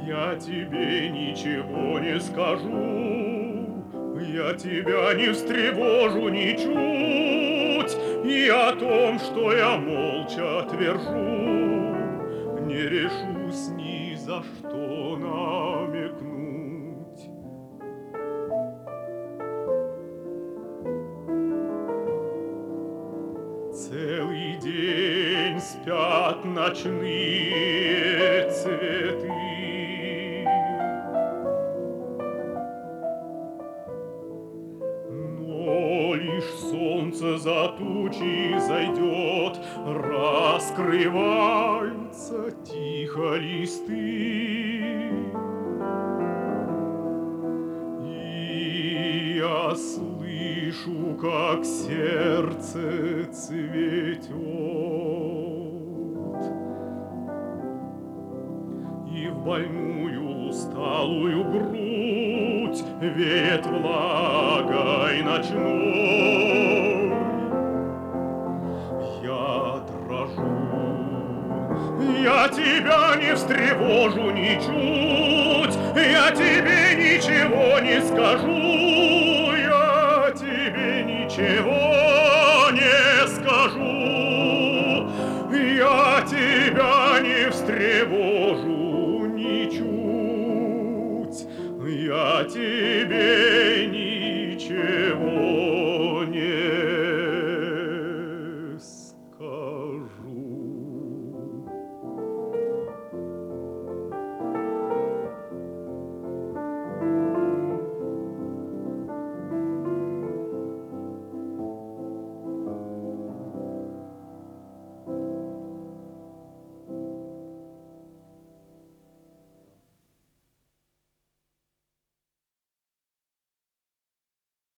Я тебе ничего не скажу, я тебя не встревожу ничуть, и о том, что я молча твержу, не решусь ни за что намекнуть. Целый день спят ночные цветы, но лишь солнце за тучи зайдет, раскрываются тихо листы, и я слышу, как сердце цветет, и в больную усталую грудь веет влагой ночной. Я дрожу, я тебя не встревожу ничуть, я тебе ничего не скажу, я тебе ничего не скажу, я тебя не встревожу.